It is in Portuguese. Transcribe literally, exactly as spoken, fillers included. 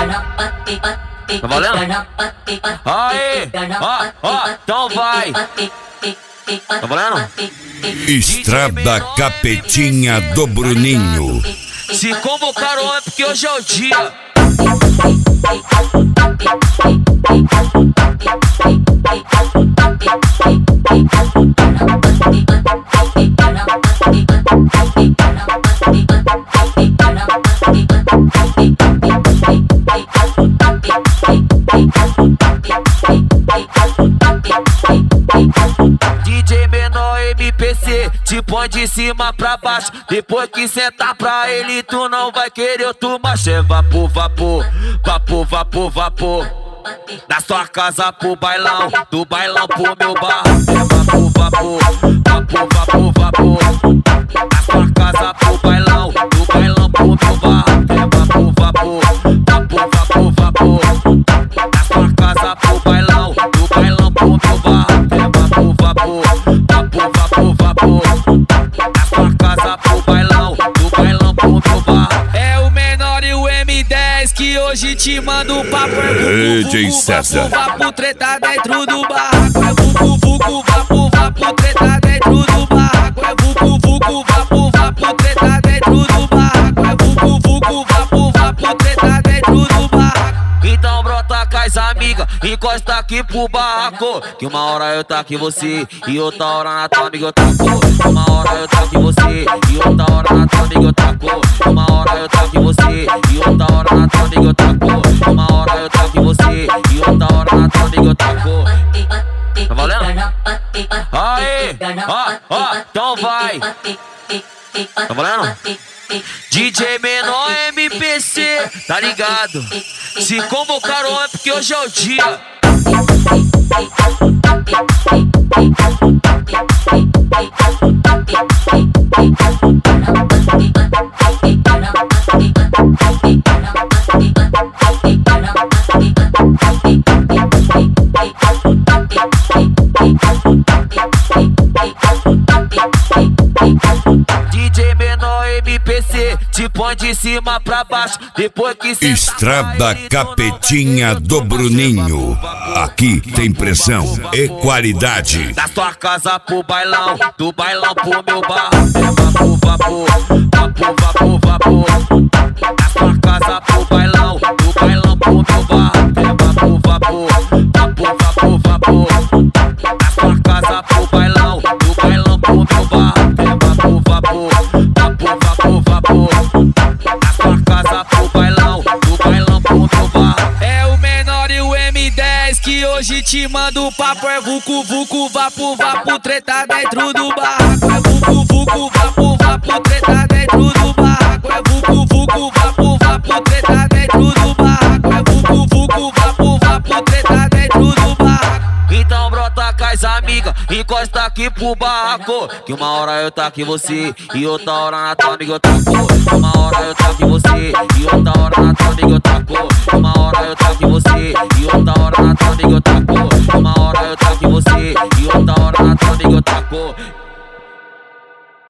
Tá valendo? Aê, ó, ó, então vai. Tá valendo? Estrada Capetinha do Bruninho. Se convocaram é porque hoje é o dia. D J menor M P C, te põe de cima pra baixo. Depois que sentar pra ele, tu não vai querer outro macho. É vapor, vapor, vapor, vapor, vapor. Da sua casa pro bailão, do bailão pro meu bar. É vapor, vapor, vapor, vapor, vapor. Da sua casa pro bailão, do bailão pro meu bar. É vapor, vapor, vapor, vapor, vapor. Da sua casa pro bailão, do bailão pro meu bar. É vapor, vapor, vapor, vapor, vapor. Da sua casa pro bailão, do bailão pro meu bar. É o menor e o M dez que hoje te manda o papo. É D J César. Vapo treta dentro do barraco. É vucu vucu vapo vapo treta dentro do barraco. É vucu vucu vapo vapo treta dentro do barraco. É vucu vucu vapo vapo treta dentro do barraco. Então brota com as amigas, encosta aqui pro barraco. Que uma hora eu tá aqui você e outra hora na tua amiga eu taco. Uma hora eu tá aqui você e outra hora na tua amiga eu taco. Uma hora eu tá aqui você e outra hora na tua amiga eu taco. Uma hora eu tá aqui você e outra hora na tua amiga eu taco. Tá valendo? Aê, ó, ó, então vai. Tá valendo? D J menor M P C, tá ligado? Se convocaram é porque hoje é o dia. D J menor M P C, te põe de cima pra baixo. Depois que cê Estrada Capetinha do Bruninho. Aqui tem pressão e qualidade. da sua casa pro bailão, do bailão pro meu bar. É vapor, vapor, vapor, vapor, vapor. Da sua casa pro bailão, do bailão pro meu bar. É vapor, vapor, vapor, vapor, vapor. Da sua casa pro bailão, do bailão pro meu bar. É vapor, vapor, vapor, vapor, vapor. Da sua casa pro bailão, do bailão pro meu bar. É o menor e o M dez que hoje te manda o papo. É vucu vucu vapo vapo treta dentro do barraco. É vucu vucu vapo vapo treta dentro do barraco. É vucu vucu vapo vapo treta dentro do barraco. É vucu vucu vapo vapo treta dentro do barraco. Então brota com as amigas, encosta aqui pro barraco. Que uma hora eu tá aqui você e outra hora na tua amiga eu taco. Uma hora eu tá aqui você e outra hora na tua amiga eu taco. Uma hora eu tá aqui você